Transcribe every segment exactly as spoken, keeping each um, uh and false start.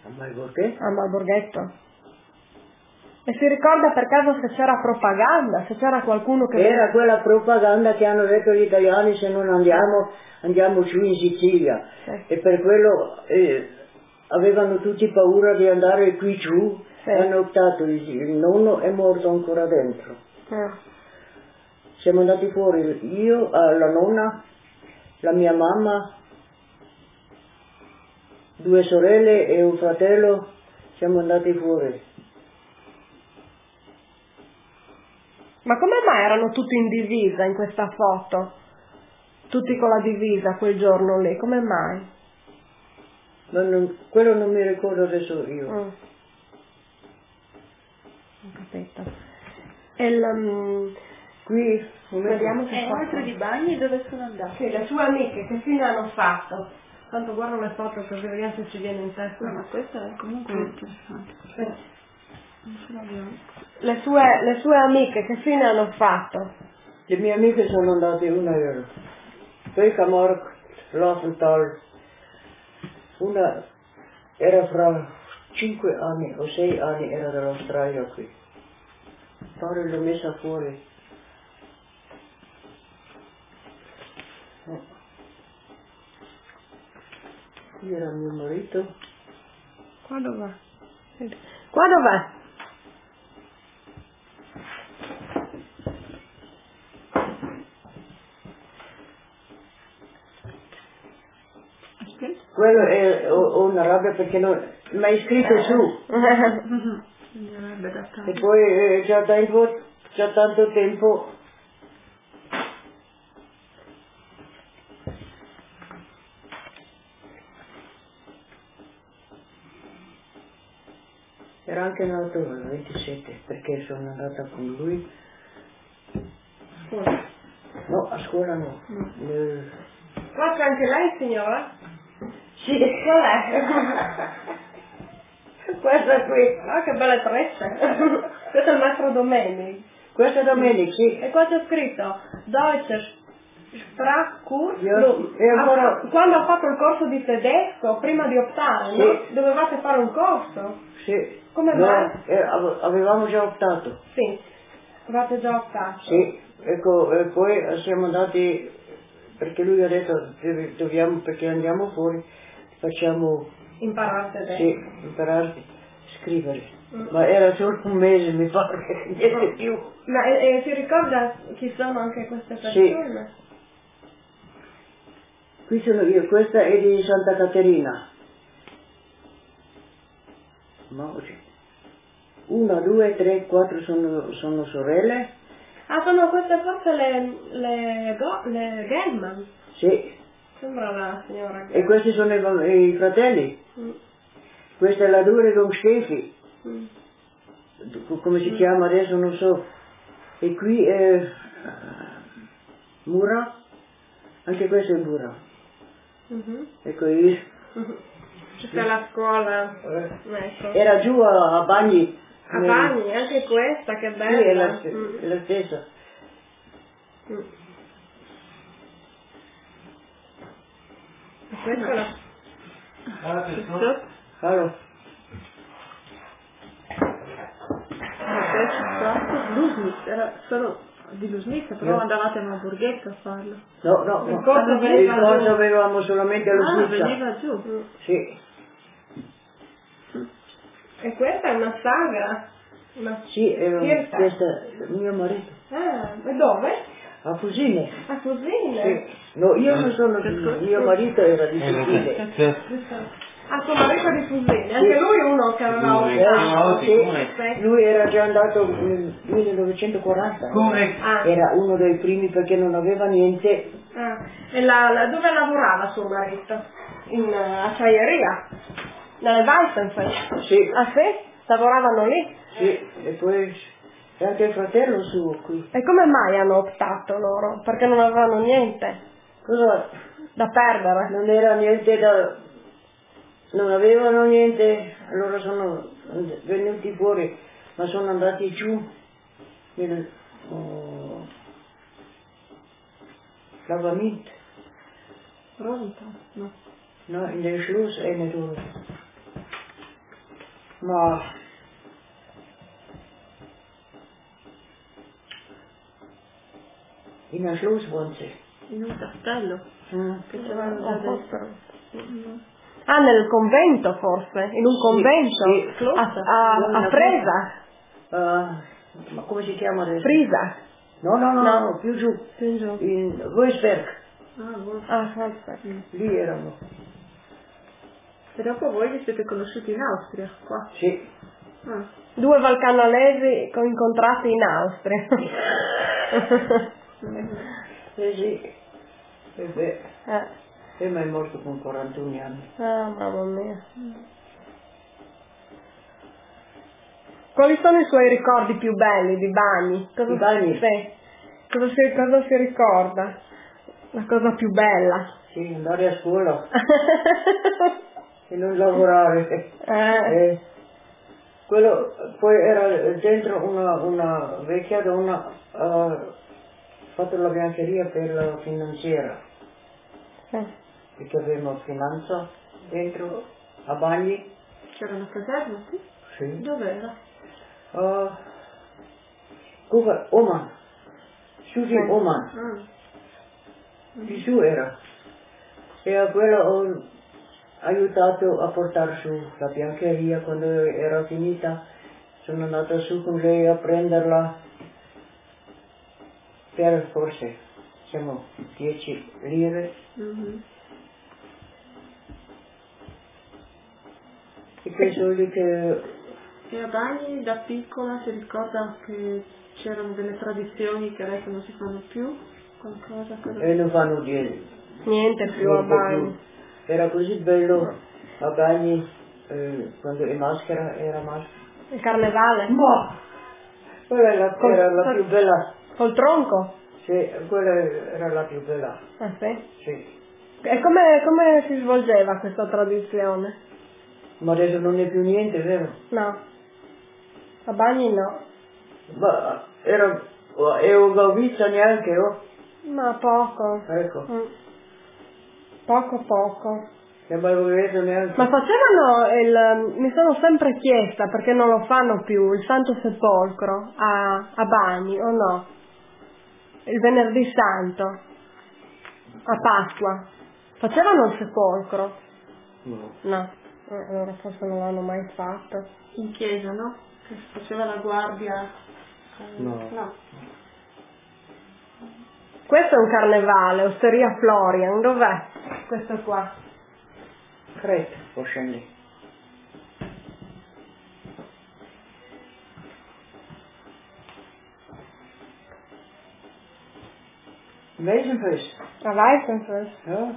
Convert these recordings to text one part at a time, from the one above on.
A Malborghetto? A Malborghetto. E si ricorda per caso se c'era propaganda, se c'era qualcuno che... Era quella propaganda che hanno detto gli italiani: se non andiamo, andiamo giù in Sicilia. Sì. E per quello eh, avevano tutti paura di andare qui giù, sì. E hanno optato, il, il nonno è morto ancora dentro. Eh. Siamo andati fuori, io, la nonna, la mia mamma, due sorelle e un fratello, siamo andati fuori. Ma come mai erano tutti in divisa in questa foto? Tutti con la divisa quel giorno lì, come mai? Ma non, quello non mi ricordo adesso io. Mm. Ho capito. E il, um, qui, vediamo che e oltre di bagni dove sono andati? Sì, le sue amiche che fine hanno fatto? Tanto guardo le foto così vediamo se ci viene in testa. No, ma questo è comunque Mm. interessante. Sì. Non ce l'abbiamo. Le sue, le sue amiche che fine hanno fatto? Le mie amiche sono andate, una era Peukamork, Laufenthal, una era fra cinque anni o sei anni, era dall'Australia qui. Pare l'ho messa fuori. Oh. Qui era mio marito. Qua dov'è? Qua dov'è? Quello è ho, ho una rabbia perché non mi hai scritto su. E poi eh, già tempo, già tanto tempo. Era anche nato il ventisette perché sono andata con lui. Scusa. No, a scuola no. Mm. Nel... Qua c'è anche lei, signora? Sì. Qual è? Questa qui. Ah, che belle trecce. Questo è il maestro Domenic. Questa è Domenic, sì. E qua c'è scritto Deutsche Sprachkurs. Io, e ancora... Quando ho fatto il corso di tedesco, prima di optare, sì. no? Dovevate fare un corso? Sì. Come no, mai? Eh, avevamo già optato. Sì, avevate già optato. Sì, ecco, e poi siamo andati, perché lui ha detto, dobbiamo, perché andiamo fuori, facciamo... Imparare tedesco. Sì, imparare a scrivere. Mm. Ma era solo un mese, mi pare, niente più. Ma e, e si ricorda chi sono anche queste persone? Sì. Qui sono io, questa è di Santa Caterina. Ma una, due, tre, quattro sono, sono sorelle. Ah, sono queste forse le, le, go, le Gelman? Sì. Sembra la signora Gelman. E questi sono i, i fratelli. Mm. Questa è la Dure con Stefi. Mm. Come si mm. chiama adesso non so. E qui è Mura. Anche questo è Mura. Mm-hmm. Ecco io. Mm-hmm. C'è la scuola. Eh. Ecco. Era giù a, a Bagni. A Bagni, anche questa, che bella. Sì, è la, mm. è la stessa. Mm. E questa è la... Allora. Lusnitz, era solo di Lusnitz, però No. andavate a Malborghetto a farlo. No, no, Il no. corso Il veniva corso giù. avevamo solamente lo Ah, Snizza. veniva giù. Mm. Sì. E questa è una sagra? Una... Sì, era Chiesa? questa mio marito. Ah, e dove? A Fusine. A Fusine? Sì. No, io non sono di mio marito era di Fusine. Ah, suo marito di Fusine, anche Sì. lui uno che aveva optato. Sì. Lui era già andato nel millenovecentoquaranta. Come? Ah. Era uno dei primi perché non aveva niente. Ah. E la, la, dove lavorava suo marito? In uh, acciaieria? Nelle Weissenfeld? Sì. Ah sì? Lavoravano lì? Sì, e poi e anche il fratello suo qui. E come mai hanno optato loro? Perché non avevano niente Cosa? da perdere? Non era niente da... non avevano niente, allora sono venuti fuori, ma sono andati giù nel oh, lavamento. Pronto? No. No, in der Schluss eine Dose. Ma in una Schlosswunze. In un castello. Mm. Che c'erano già Ah, dei... forse. Mm. Ah, nel convento forse, in un convento, sì, a, a, a una Fresa, Uh, ma come si chiama adesso? Frisa, No, no, no, No. no, più giù. più giù. In Wolfsberg. Ah, voi. Ah, forse. Lì erano. E dopo voi vi siete conosciuti in Austria, qua. Sì. Ah. Due valcanalesi co- incontrati in Austria. Mhm. Eh sì. E beh, eh. Emma è morto con quarantuno anni. Ah, mamma mia. Quali sono i suoi ricordi più belli di Bagni? Cosa, I Bagni? Sì. Cosa si, cosa si ricorda? La cosa più bella. Sì, andare a scuola e non lavorare. eh. Eh, quello, poi era dentro una, una vecchia donna, ha fatto la biancheria per la finanziera, Sì. perché avevamo finanza dentro, a Bagni. C'era una caserma, sì? Sì. Dov'era? Uh, Kuva, Oman, su di Sì. Oman, Ah. di su era. E a quello ho aiutato a portare su la biancheria quando era finita. Sono andata su con lei a prenderla per forse, siamo dieci lire. Mhm. E quei soldi che E a Bagni da piccola si ricorda che c'erano delle tradizioni che adesso non si fanno più? Qualcosa che... eh, non fanno niente, Niente più a niente Bagni. più. Era così bello a Bagni eh, quando è maschera era maschera. Il carnevale? Ma quella era, Col- era la più bella, Col tronco? sì, quella era la più bella, Ah, sì? sì. E come, come si svolgeva questa tradizione? Ma adesso non è più niente, vero? No. A Bagni no. Ma era, e ho visto neanche, oh, Ma poco. ecco, Mm. Poco poco. non avevo visto neanche. Ma facevano il... mi sono sempre chiesta perché non lo fanno più, il Santo Sepolcro a, a Bagni, o no? Il venerdì santo, a Pasqua. Facevano il sepolcro? No. No. Eh, allora forse non l'hanno mai fatto. In chiesa, no? Che si faceva la guardia. eh, No. No. Questo è un carnevale, Osteria Florian, dov'è? Questo qua. Crete, o scendi. Wezenfest, A Weissenfels. ja?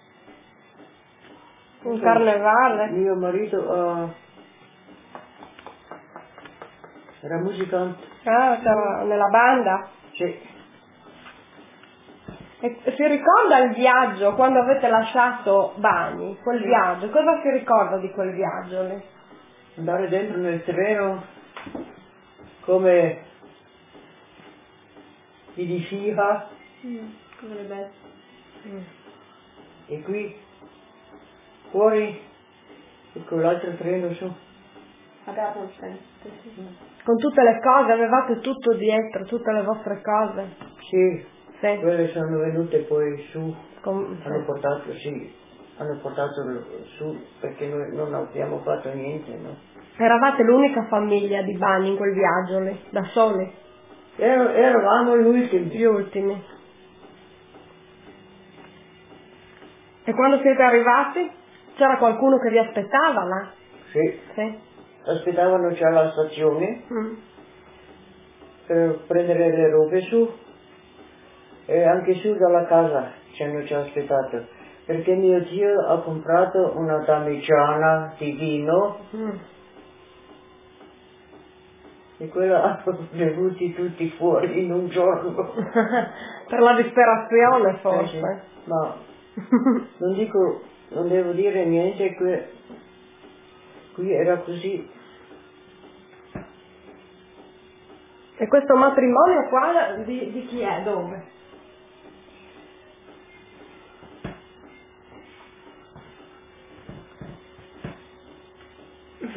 Un carnevale. Mio marito uh, era musicante. Ah, c'era nella banda. Sì. E si ricorda il viaggio quando avete lasciato Bagni? Quel Sì. viaggio, cosa si ricorda di quel viaggio lì? Andare dentro nel terreno come i di Fiha Mm. Come le bestie. Mm. e qui fuori e con l'altro treno su. A Gartenstein. Con tutte le cose, avevate tutto dietro, tutte le vostre cose. Sì, Sì. quelle sono venute poi su, Com- hanno sì. portato, sì, hanno portato su perché noi non abbiamo fatto niente, no? Eravate l'unica famiglia di Bagni in quel viaggio lì, da soli, Er- eravamo gli ultimi. gli ultimi. E quando siete arrivati? C'era qualcuno che vi aspettava là? Sì, Sì. aspettavano già alla stazione Mm. per prendere le robe su e anche su dalla casa ci hanno già aspettato perché mio zio ha comprato una damigiana di vino Mm. e quella ha bevuti tutti fuori in un giorno. Per la disperazione Eh sì, forse. ma non dico, non devo dire niente, qui, qui era così. E questo matrimonio qua di, di chi è? Dove?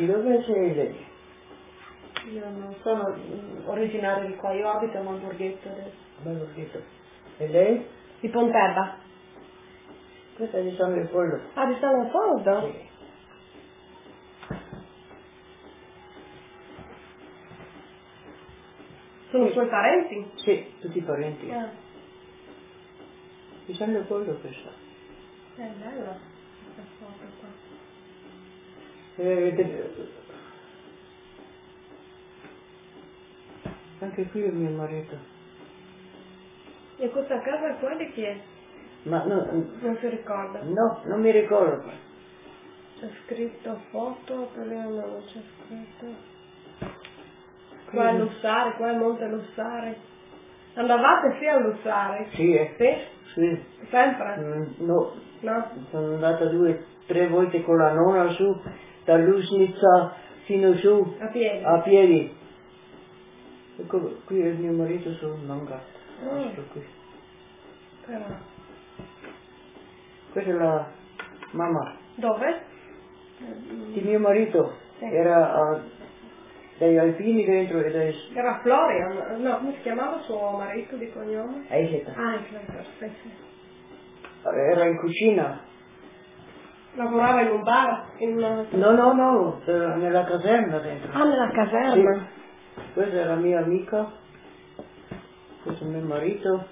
Di dove sei lei? Io non sono mm, originaria di qua, io abito a Monborghetto adesso. Malborghetto. E lei? Di Pontebba. Questa è di San Leopoldo. Ah, di San Leopoldo? Sì. Sono Sì. suoi parenti? Sì, tutti i parenti. Ah, Di San Leopoldo questa. è bella questa foto qua. Eh, de- anche qui è mio marito. E questa casa qua di chi è? Ma no, Non si ricorda. no, non mi ricordo. C'è scritto foto, però non c'è scritto. Qui Qua è è- Lussare, qua è Monte Lussare. Andavate sì a Lussare? Sì, eh. Sì? Sì. Sempre? Mm, no, No? sono andata due, tre volte con la nonna su, da Lusnitsa fino su, A piedi? a piedi. Ecco, qui è il mio marito su Manga. Mm. Questo qui. Però. Questa è la mamma Dove? di mio marito. Sì. Era a, dai alpini dentro e dai... Era Florian, no, come si chiamava suo marito di cognome? Eiseta. Ah, il Florian, sì, sì. Era in cucina. Lavorava in un bar? In una... No, no, no, era nella caserma dentro. Ah, nella caserma? Sì. Questa è la mia amica. Questo è mio marito.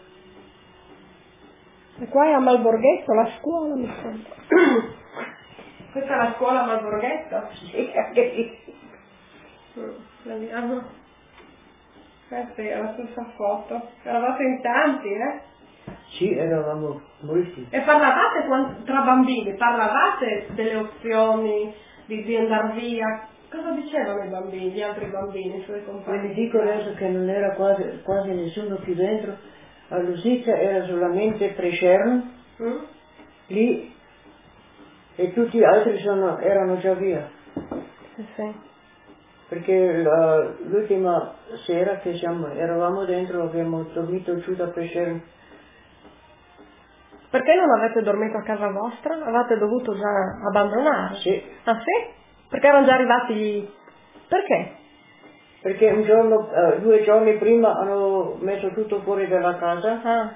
E qua è a Malborghetto, la scuola mi sembra. Questa è la scuola a Malborghetto? Sì, anche lì. Mm, vediamo. Eh sì, è la stessa foto. Eravate in tanti, eh? Sì, eravamo molti. E parlavate quan- tra bambini, parlavate delle opzioni di, di andare via? Cosa dicevano i bambini, gli altri bambini, i suoi compagni? Ve dico adesso che non era quasi, quasi nessuno più dentro. A Lusizia era solamente Prescern, Mm? lì, e tutti gli altri sono, erano già via. Sì, sì. Perché la- l'ultima sera che siamo, eravamo dentro abbiamo dormito giù da Prescern. Perché non avete dormito a casa vostra? Avete dovuto già abbandonare? Sì, Ah sì? Perché erano già arrivati gli... Perché? perché un giorno, eh, due giorni prima hanno messo tutto fuori dalla casa Ah.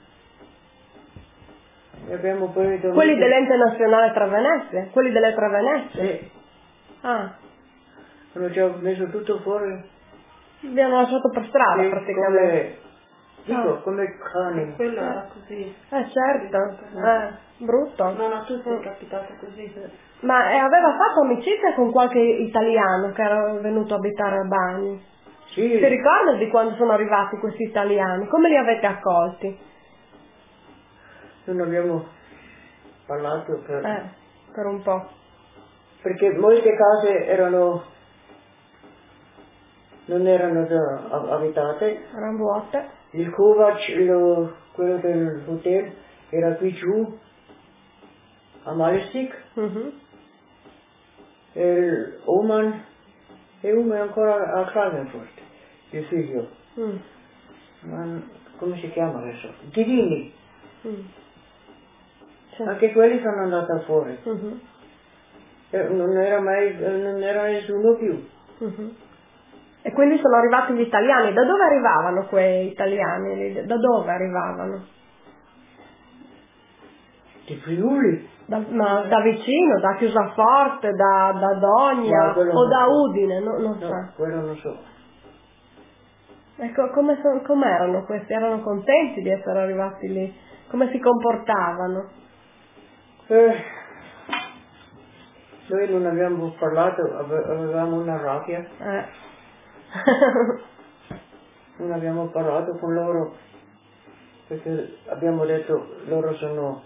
e abbiamo poi dormito. Quelli dell'Ente Nazionale Tre Venezie? Quelli delle Tre Venezie? Sì, Ah. hanno già messo tutto fuori. Vi hanno lasciato per strada Sì, praticamente. come, dico, Ah. come cani. Quello era così. Eh certo, eh, brutto. Non a tutti Mm. è capitato così. Ma eh, aveva fatto amicizia con qualche italiano che era venuto a abitare a Bagni? Sì, Si ricorda di quando sono arrivati questi italiani? Come li avete accolti? non abbiamo parlato per... Eh, per un po'. perché molte case erano, non erano già ab- abitate. Erano vuote. Il Kovac, lo- quello del hotel, era qui giù, a Malestik, Mhm. e il Oman, e uno è ancora a Klagenfurt, il figlio. Mm. Ma come si chiama adesso? Ghidini. Mm. Sì. Anche quelli sono andati fuori. Mhm. Eh, Non era mai, eh, non era nessuno più. Mhm. E quindi sono arrivati gli italiani. Da dove arrivavano quei italiani? Da dove arrivavano? Di Friuli. Da, ma da vicino, da Chiusaforte, da, da Dogna No, quello o non da so. Udine, no, non No, so. quello non so. Ecco, come so- com'erano questi? Erano contenti di essere arrivati lì? Come si comportavano? Eh, noi non abbiamo parlato, ave- avevamo una rabbia, Eh. non abbiamo parlato con loro perché abbiamo detto loro sono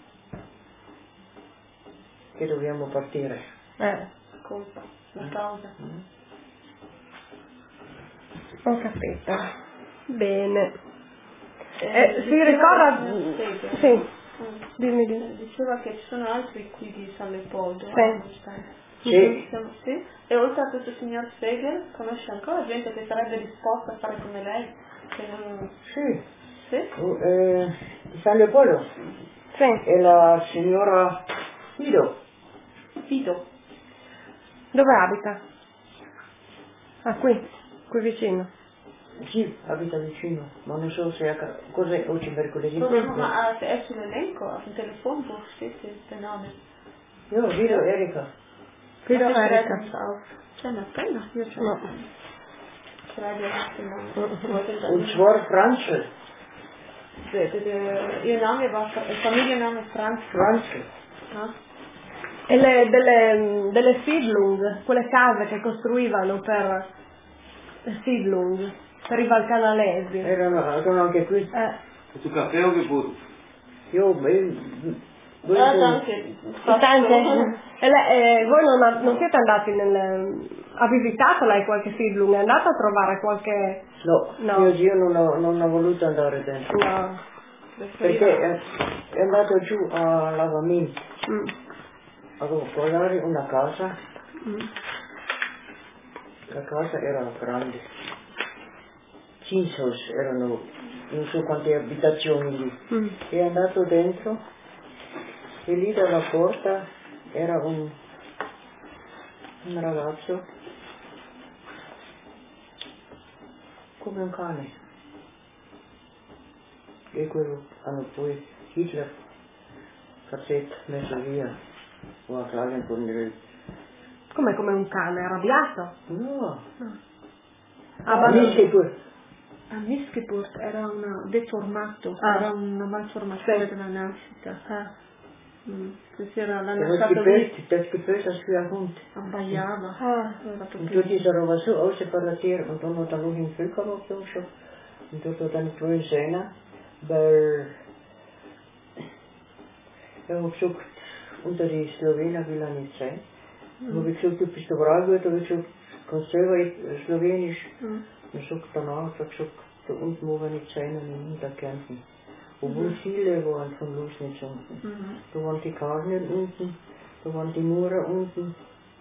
che dobbiamo partire. eh, Colpa, la causa. Mm. ho capito. Bene. Eh, Eh, si diceva ricorda... che il signor Segre- Sì, Mm. dimmi dimmi. Eh, Diceva che ci sono altri qui di San Leopoldo. Sì. a Liechtenstein. Sì, Siamo- sì. E oltre a questo signor Seger, conosce ancora gente che sarebbe disposta a fare come lei? Che non... sì. Sì? Eh, di San Leopoldo Sì. e la signora Fido. Fido. Dove abita? Ah, qui, qui vicino. Sì, abita vicino, ma non so se ha... Cos'è oggi mercoledì? Proviamo, ma se è sull'elenco, ha un telefonbuch, steht der Name. Io vedo Erika. Vedo Was ist Erika. Redens auf? C'è una penna? Io c'è No. una penna. Schreibe jetzt den Namen. Wollte dann- Und zwar Franzl. Der, der, der, ihr Name war, il Familienname Franz. Franzl. Ah? E le, delle, delle Siedlung, quelle case che costruivano per Siedlung, per i balcanalesi. Erano, sono anche qui. Eh. Hast du Kaffee angeboten? Io, io, Ah, danke. Tante. E lei, eh, voi non, ha- non siete andati nel... Ha visitato lei qualche Siedlung? È andata a trovare qualche... no, No. mio zio non ha, non ha voluto andare dentro. No. Perché è, è andato giù a Lavamin Mm. a comprare una casa. Mm. La casa era grande. Zinshaus erano non so quante abitazioni lì. Mm. È andato dentro e lì dalla porta era un, un ragazzo come un cane. E quello hanno poi Hitler facette messo via o a Klagenfurt. Come come un cane, arrabbiato? No, Ah, ma lì sei tu. A Missgeburt era un deformato, Ah. era una malformazione Sì. della nascita. Ah. Mm. Così era la Dat was nascita lui, gebeurd, dat is gebeurd als via hond. abbaiava. Ah. Era En proprio... toen is er was zo uitseparateren, want dan had dan nog in vulkan op of zo. En toen had dan twee zijn, bij ja, op zoek unter die Slowenen will er nicht sein. Mm. Habe ich gesagt, du bist aber auch gut, habe ich gesagt, kannst selber Slowenisch. Mm. Und sagt danach, hat gesagt, da unten wo wir nicht sein, in Hinterkärnten. Obwohl mhm. viele waren von Lusnitz unten. Mhm. Da waren die Karnen unten, da waren die Murer unten.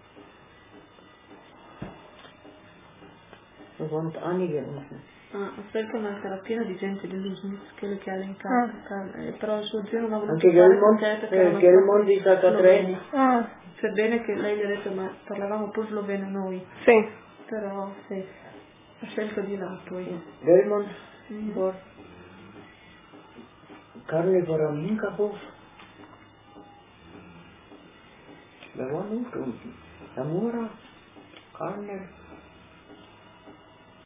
Da waren einige unten. Ah, Felcomant era pieno di gente di Lusnitz, quello che ha elencato, Ah. eh, però il suo zio non ha voluto Anche fare Gelmond, con te perché eh, erano Gelmond proprio di Zaccatreni. sloveni. Ah. Sebbene che lei gli ha detto ma parlavamo pure sloveno noi, Sì. però sì, ha scelto di là poi. Gelmond Mm. war Karne war am Hinterhof. Da war nicht unten. Der Mura, Karne,